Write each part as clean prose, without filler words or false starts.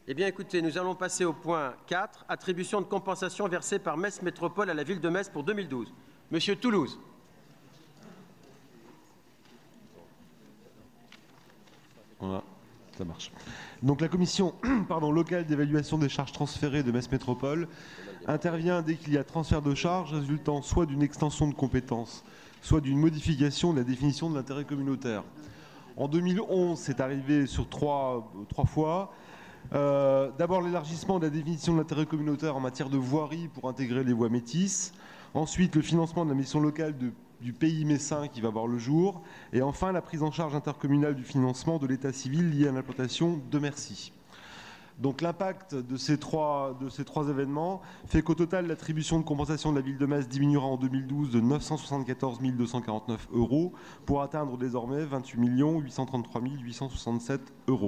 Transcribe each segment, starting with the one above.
Eh bien, écoutez, nous allons passer au point 4, attribution de compensation versée par Metz Métropole à la ville de Metz pour 2012. Monsieur Toulouse. Voilà, ça marche. Donc la commission locale d'évaluation des charges transférées de Metz Métropole intervient dès qu'il y a transfert de charges résultant soit d'une extension de compétences, soit d'une modification de la définition de l'intérêt communautaire. En 2011, c'est arrivé sur trois fois. D'abord l'élargissement de la définition de l'intérêt communautaire en matière de voirie pour intégrer les voies métisses. Ensuite, le financement de la mission locale du pays messin qui va voir le jour. Et enfin, la prise en charge intercommunale du financement de l'état civil lié à l'implantation de Mercy. Donc l'impact de ces trois événements fait qu'au total, l'attribution de compensation de la ville de Metz diminuera en 2012 de 974 249 € pour atteindre désormais 28 833 867 €.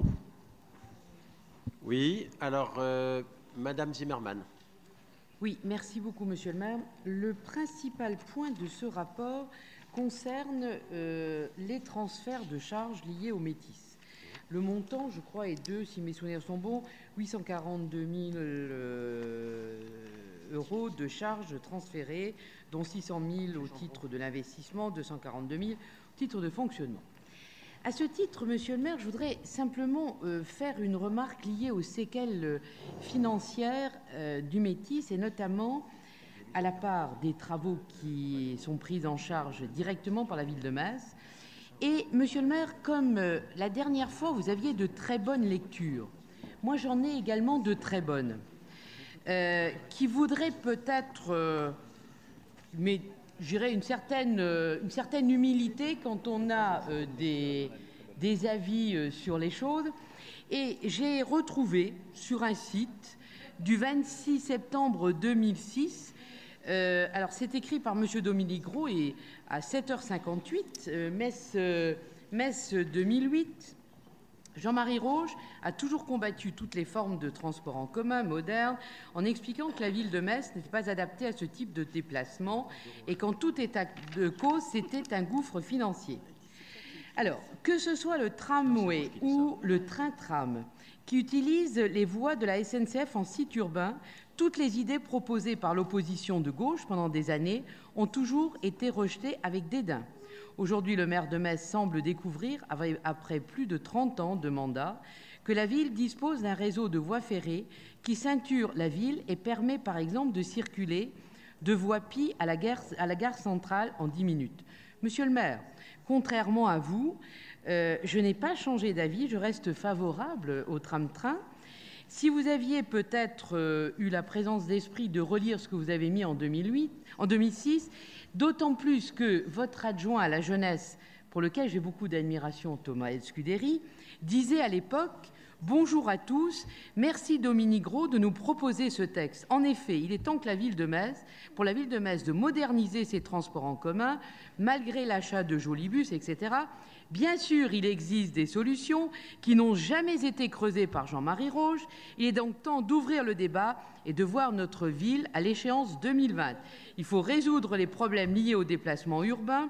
Oui, alors, Madame Zimmermann. Oui, merci beaucoup, Monsieur le maire. Le principal point de ce rapport concerne les transferts de charges liés aux métis. Le montant, je crois, est de, si mes souvenirs sont bons, 842 000 € de charges transférées, dont 600 000 au titre de l'investissement, 242 000 au titre de fonctionnement. À ce titre, Monsieur le maire, je voudrais simplement faire une remarque liée aux séquelles financières du métis et notamment à la part des travaux qui sont pris en charge directement par la ville de Metz. Et, Monsieur le maire, comme la dernière fois, vous aviez de très bonnes lectures, moi j'en ai également de très bonnes, qui voudraient peut-être, mais j'irais une certaine humilité quand on a des avis sur les choses. Et j'ai retrouvé sur un site du 26 septembre 2006, alors c'est écrit par M. Dominique Gros et à 7h58, Metz 2008, Jean-Marie Roche a toujours combattu toutes les formes de transport en commun modernes en expliquant que la ville de Metz n'était pas adaptée à ce type de déplacement et qu'en tout état de cause, c'était un gouffre financier. Alors, que ce soit le tramway ou le train-tram qui utilise les voies de la SNCF en site urbain, toutes les idées proposées par l'opposition de gauche pendant des années ont toujours été rejetées avec dédain. Aujourd'hui, le maire de Metz semble découvrir, après plus de 30 ans de mandat, que la ville dispose d'un réseau de voies ferrées qui ceinture la ville et permet par exemple de circuler de Voipy à la gare centrale en 10 minutes. Monsieur le maire, contrairement à vous, je n'ai pas changé d'avis, je reste favorable au tram-train. Si vous aviez peut-être eu la présence d'esprit de relire ce que vous avez mis en 2006, d'autant plus que votre adjoint à la jeunesse, pour lequel j'ai beaucoup d'admiration, Thomas Escuderi, disait à l'époque « Bonjour à tous, merci Dominique Gros de nous proposer ce texte. En effet, il est temps que pour la ville de Metz de moderniser ses transports en commun, malgré l'achat de jolis bus, etc. Bien sûr, il existe des solutions qui n'ont jamais été creusées par Jean-Marie Roche. Il est donc temps d'ouvrir le débat et de voir notre ville à l'échéance 2020. Il faut résoudre les problèmes liés au déplacement urbain.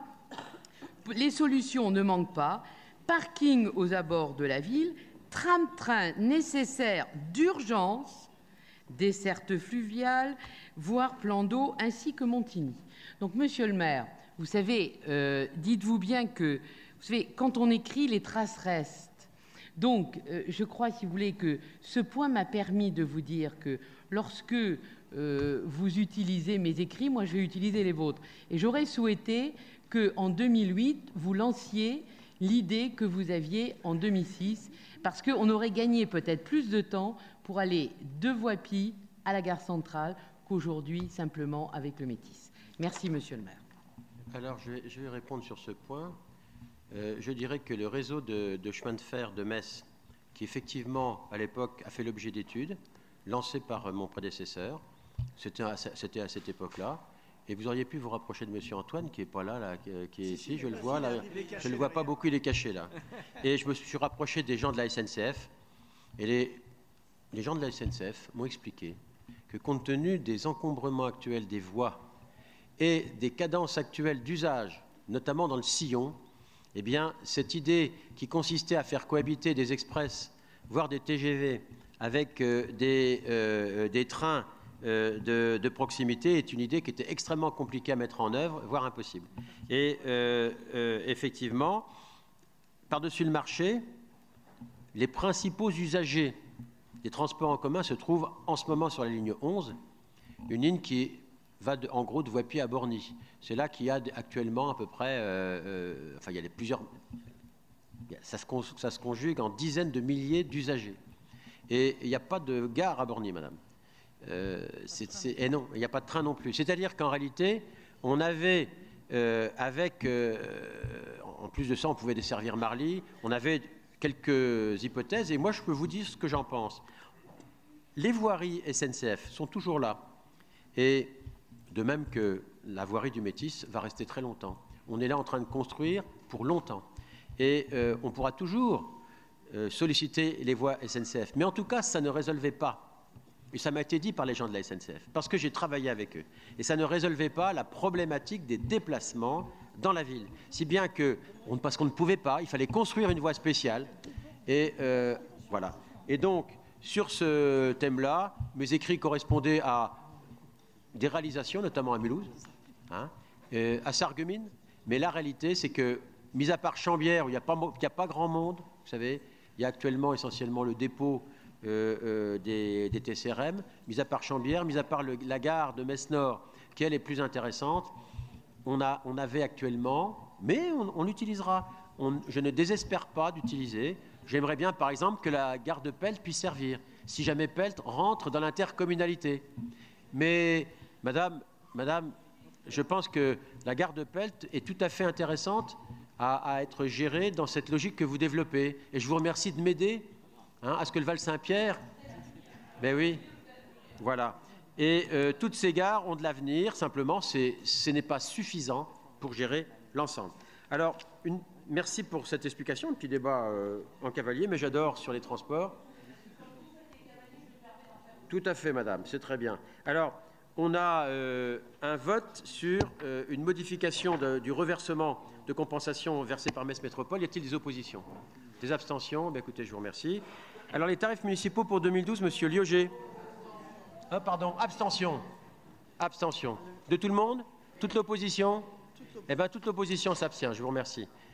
Les solutions ne manquent pas. Parking aux abords de la ville, tram-train nécessaire d'urgence, desserte fluviale, voire plan d'eau, ainsi que Montigny. Donc, monsieur le maire, vous savez, dites-vous bien que, vous savez, quand on écrit, les traces restent. Donc, je crois, si vous voulez, que ce point m'a permis de vous dire que lorsque vous utilisez mes écrits, moi, je vais utiliser les vôtres. Et j'aurais souhaité qu'en 2008, vous lanciez l'idée que vous aviez en 2006, parce qu'on aurait gagné peut-être plus de temps pour aller de Voipy à la gare centrale qu'aujourd'hui, simplement avec le métis. Merci, monsieur le maire. Alors, je vais répondre sur ce point. Je dirais que le réseau de chemin de fer de Metz, qui effectivement, à l'époque, a fait l'objet d'études, lancées par mon prédécesseur, c'était à cette époque-là, et vous auriez pu vous rapprocher de monsieur Antoine, qui n'est pas là, qui est ici, je le vois, là, je ne le vois pas beaucoup, il est caché là. Et je me suis rapproché des gens de la SNCF, et les gens de la SNCF m'ont expliqué que compte tenu des encombrements actuels des voies et des cadences actuelles d'usage, notamment dans le sillon, eh bien, cette idée qui consistait à faire cohabiter des express, voire des TGV, avec des trains de proximité est une idée qui était extrêmement compliquée à mettre en œuvre, voire impossible. Et effectivement, par-dessus le marché, les principaux usagers des transports en commun se trouvent en ce moment sur la ligne 11, une ligne qui va en gros de Voipy à Borny. C'est là qu'il y a actuellement à peu près, enfin il y a plusieurs, ça se conjugue en dizaines de milliers d'usagers. Et il n'y a pas de gare à Borny, madame. Et non, il n'y a pas de train non plus. C'est-à-dire qu'en réalité, on avait, en plus de ça, on pouvait desservir Marly, on avait quelques hypothèses, et moi je peux vous dire ce que j'en pense. Les voiries SNCF sont toujours là, et de même que la voirie du Métis va rester très longtemps. On est là en train de construire pour longtemps, et on pourra toujours solliciter les voies SNCF. Mais en tout cas, ça ne résolvait pas. Et ça m'a été dit par les gens de la SNCF, parce que j'ai travaillé avec eux. Et ça ne résolvait pas la problématique des déplacements dans la ville. Si bien que, parce qu'on ne pouvait pas, il fallait construire une voie spéciale. Et voilà. Et donc, sur ce thème-là, mes écrits correspondaient à des réalisations, notamment à Mulhouse, hein, à Sarreguemines. Mais la réalité, c'est que, mis à part Chambières, où il n'y a pas grand monde, vous savez, il y a actuellement essentiellement le dépôt des TCRM, mis à part Chambières, mis à part la gare de Metz-Nord, qui elle est plus intéressante, on avait actuellement, mais on l'utilisera. Je ne désespère pas d'utiliser. J'aimerais bien, par exemple, que la gare de Pelt puisse servir, si jamais Pelt rentre dans l'intercommunalité. Mais, madame, je pense que la gare de Pelt est tout à fait intéressante à être gérée dans cette logique que vous développez. Et je vous remercie de m'aider à ce que le Val-Saint-Pierre... Ben oui, voilà. Et toutes ces gares ont de l'avenir, simplement, ce n'est pas suffisant pour gérer l'ensemble. Alors, merci pour cette explication, un petit débat en cavalier, mais j'adore sur les transports. Tout à fait, madame, c'est très bien. Alors, on a un vote sur une modification du reversement de compensation versé par Metz Métropole. Y a-t-il des oppositions? Des abstentions? Ben, écoutez, je vous remercie. Alors, les tarifs municipaux pour 2012, monsieur Lioger. Ah, pardon, abstention. Abstention. De tout le monde? Toute l'opposition? Eh bien, toute l'opposition s'abstient, je vous remercie.